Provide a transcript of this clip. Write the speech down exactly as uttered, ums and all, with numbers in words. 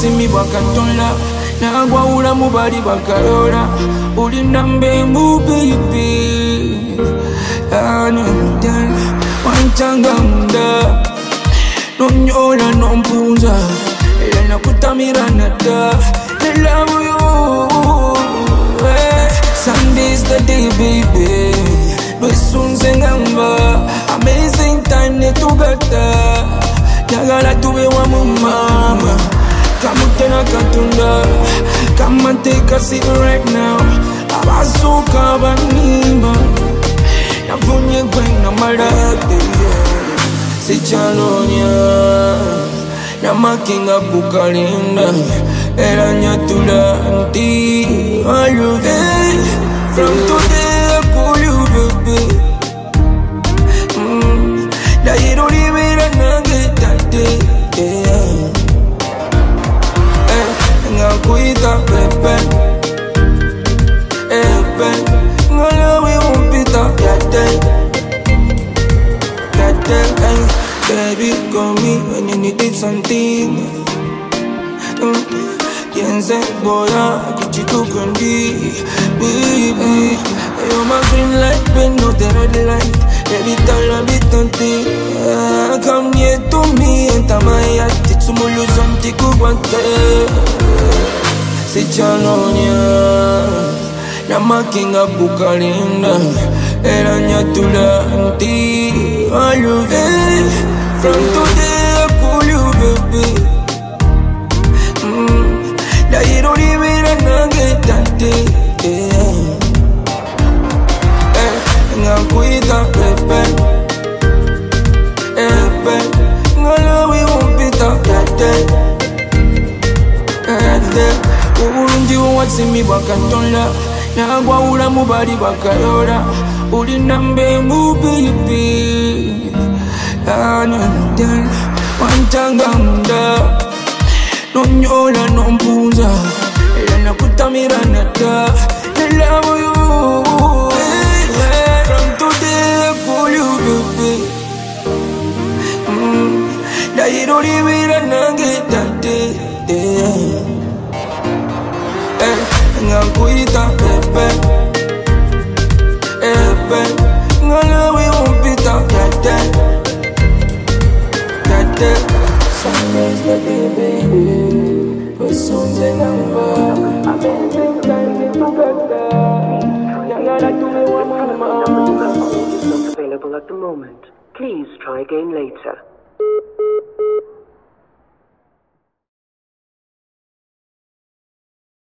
watimi bwakatonda nagwawula mu bali bakayola uli nambe mu baby wantanga munda nonyola nompunza era nakutamira nadda I love you hey. Sunday's the day baby lwesunze ngamba amazing time netugata njagala tube wamu mama kamutena katunda come and take a seat right now abasuka banimba nafunye gwena malade sichalonya namakinga kukalinda era nyatula nti I love you from today I call you baby mm. Dairo libera nangetate yeah. eh, ngakuita pepe epe ngalawi umpita yate yate eh. Baby call me when you needed something mm. Yenze boya kichikukundi baby you're my green light but not the red light baby tell a bit on thing yeah, come near to me enter my heart it's muluzanti kukwante sichalonya namakinga kukalinda era nyatula nti I love you from today I call you baby Dairo libera nangetate yeah. eh, ngakuita pepe epe ngalawi umpita yate yate ubulungi watimi bwakatonda nagwawula mu bali bakayola uli nambe mu baby wantanga munda nonyola nompunza era nakutamira nadda I love you hey. From today I call you baby mm. Dairo libera nangetate yeah. eh, ngakuita pepe epe ngalawi umpita yate yate Sunday's the day baby lwesunze ngamba amazing time netugata njagala tube wamu mama is not available at the moment. Please try again later.